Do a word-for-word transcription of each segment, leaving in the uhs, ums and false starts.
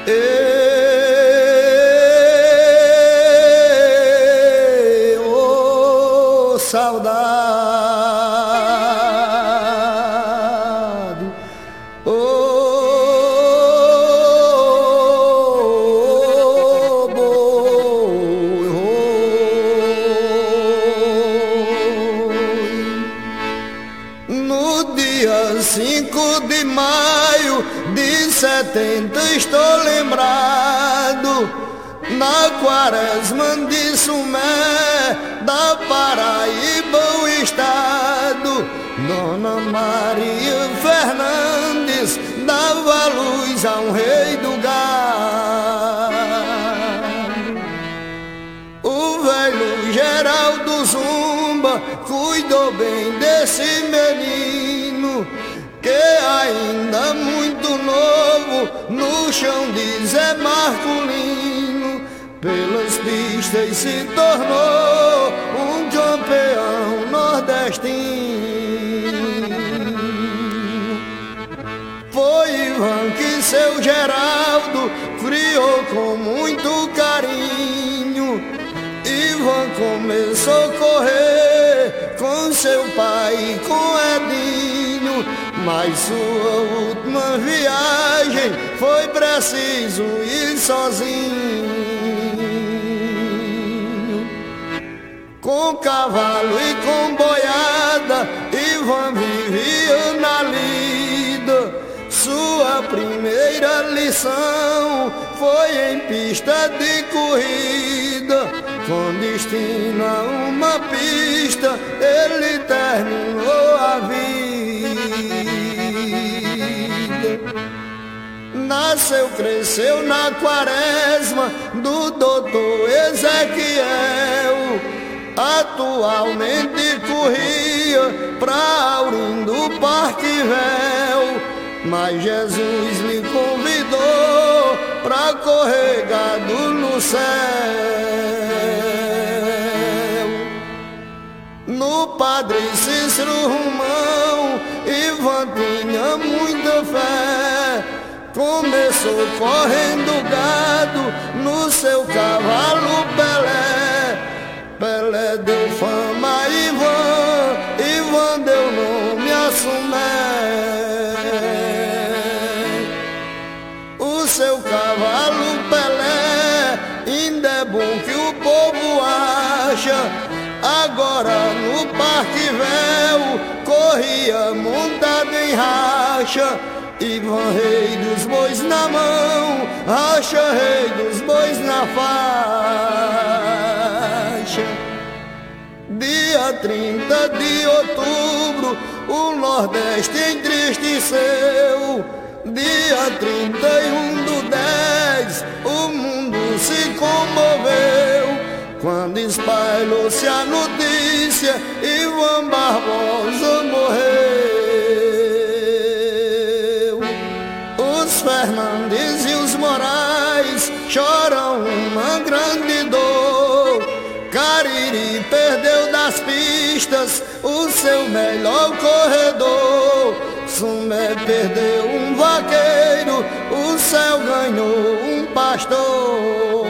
Ei, oh, saudade, oh, boi, oh. No dia cinco de maio de setenta estou lembrado, na quaresma de Sumé, da Paraíba o estado. Dona Maria Fernandes dava luz a um rei do gado. O velho Geraldo Zumba cuidou bem desse menino, que ainda muito novo no chão de Zé Marculino, pelas pistas se tornou um campeão nordestino. Foi Ivan que seu Geraldo criou com muito carinho. Ivan começou a correr com seu pai e com Edinho, mas sua última viagem foi preciso ir sozinho. Com cavalo e com boiada, Ivan vivia na lida. Sua primeira lição foi em pista de corrida. Com destino a uma pista, ele terminou a vida. Nasceu, cresceu na quaresma do doutor Ezequiel. Atualmente corria pra Aurindo Parquivel, mas Jesus lhe convidou pra correr gado no céu. No Padre Cícero Romão, Ivan tinha muita fé. Começou correndo gado no seu cavalo Pelé. Pelé deu fama a Ivan, Ivan deu nome a Sumé. O seu cavalo Pelé ainda é bom que o povo acha. Agora no Parquivel corria montado em racha. Ivan, rei dos bois na mão, racha, rei dos bois na faixa. Dia trinta de outubro, o Nordeste entristeceu. Dia trinta e um do dez, o mundo se comoveu, quando espalhou-se a notícia, Ivan Barbosa morreu. Os Fernandes e os Moraes choram uma grande dor. Cariri perdeu das pistas o seu melhor corredor. Sumé perdeu um vaqueiro, o céu ganhou um pastor.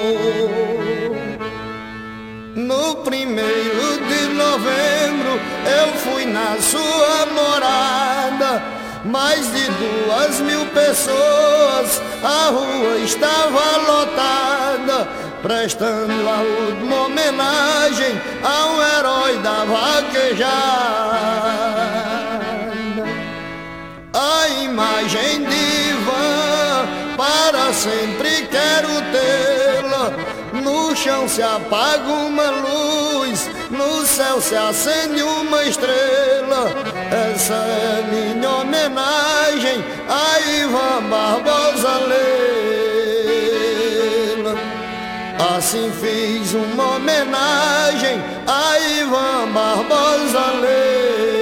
No primeiro de novembro eu fui na sua morada. Mais de duas mil pessoas, a rua estava lotada, prestando a última homenagem a um herói da vaquejada. A imagem de Ivan para sempre quero tê-la. No chão se apaga uma luz, no céu se acende uma estrela. Essa é minha homenagem a Ivan Barbosa Leila. Assim fiz uma homenagem a Ivan Barbosa Leila.